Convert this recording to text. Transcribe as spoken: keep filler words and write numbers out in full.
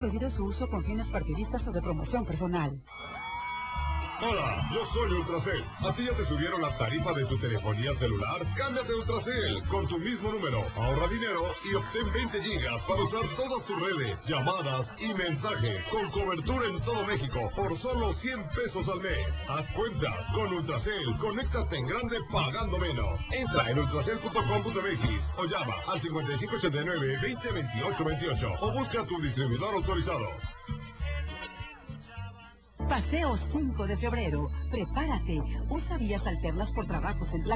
Prohibido su uso con fines partidistas o de promoción personal. Hola, yo soy Ultracel. ¿A ti ya te subieron la tarifa de tu telefonía celular? Cámbiate a Ultracel con tu mismo número. Ahorra dinero y obtén veinte gigas para usar todas tus redes, llamadas y mensajes con cobertura en todo México por solo cien pesos al mes. Haz cuenta, con Ultracel, conéctate en grande pagando menos. Entra en ultracel punto com punto m x o llama al cincuenta y cinco ochenta y nueve, veinte veintiocho veintiocho o busca a tu distribuidor autorizado. Paseo cinco de febrero. Prepárate. Usa vías alternas por trabajos en